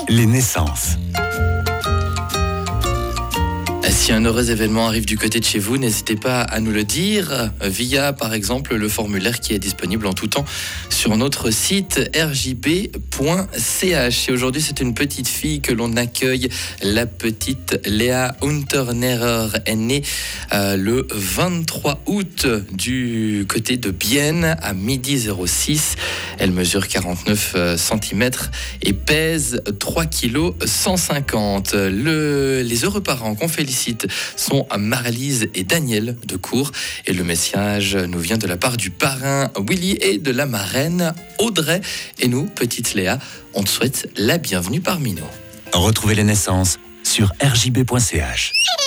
Les naissances. Si un heureux événement arrive du côté de chez vous, n'hésitez pas à nous le dire via, par exemple, le formulaire qui est disponible en tout temps sur notre site rjb.ch. Et aujourd'hui, c'est une petite fille que l'on accueille. La petite Léa Unternerer est née le 23 août du côté de Bienne à 12h06. Elle mesure 49 cm et pèse 3 kg 150. Les heureux parents qu'on félicite sont Marie-Lise et Daniel de Cour. Et le message nous vient de la part du parrain Willy et de la marraine Audrey. Et nous, petite Léa, on te souhaite la bienvenue parmi nous. Retrouvez les naissances sur rjb.ch.